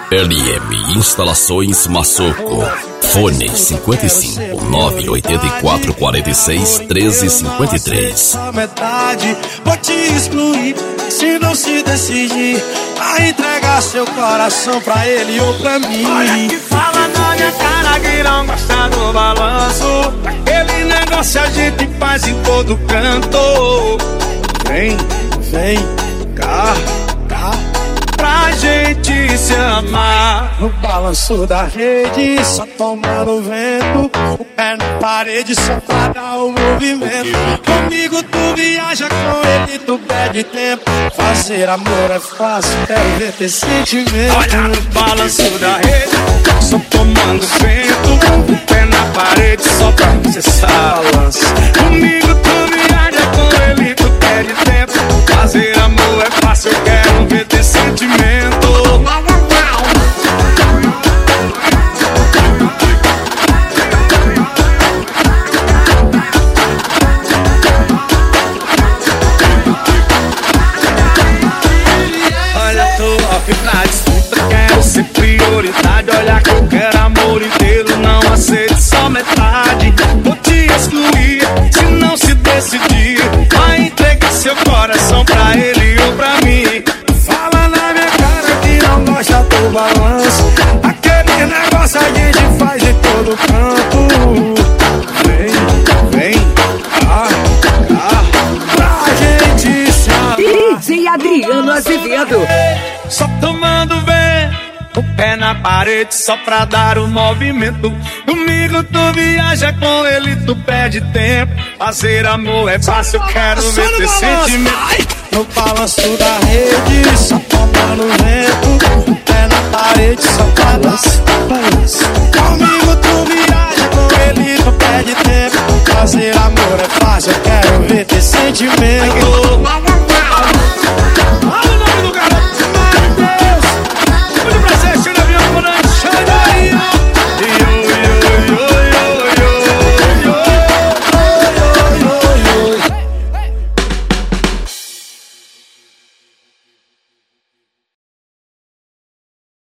LM Instalações Massoco. Fone 55 984 46 13 53. Metade, vou te excluir se não se decidir a entregar seu coração pra ele ou pra mim. Olha que fala na minha cara que não gosta do balanço. Aquele negócio a gente faz em todo canto. Vem, vem cá, pra gente se amar. No balanço da rede, só tomando vento, o pé na parede só pra dar o movimento. Comigo tu viaja, com ele tu perde tempo. Fazer amor é fácil, quero ver ter sentimento. Olha no balanço da rede, só tomando vento, o pé na parede só pra acessar. Comigo tu viaja, com ele tu perde tempo. Fazer amor é fácil, eu quero ver ter sentimento. Olha, tô off na disputa, quero ser prioridade. Olha que eu quero amor inteiro, não aceito só metade. Vou te excluir se não se decidir a entregar seu coração pra ele ou pra mim. Fala na minha cara que não gosta do balanço. Aquele negócio a gente faz em todo canto. Vem, vem, pra gente se amar. DJ Adriano Azevedo. Só tomando vento, o pé na parede só pra dar o movimento. Comigo tu viaja, com ele tu perde tempo. Fazer amor é fácil, eu quero ver ter sentimento. No balanço da rede, só tomando vento, o pé na parede só pra dar.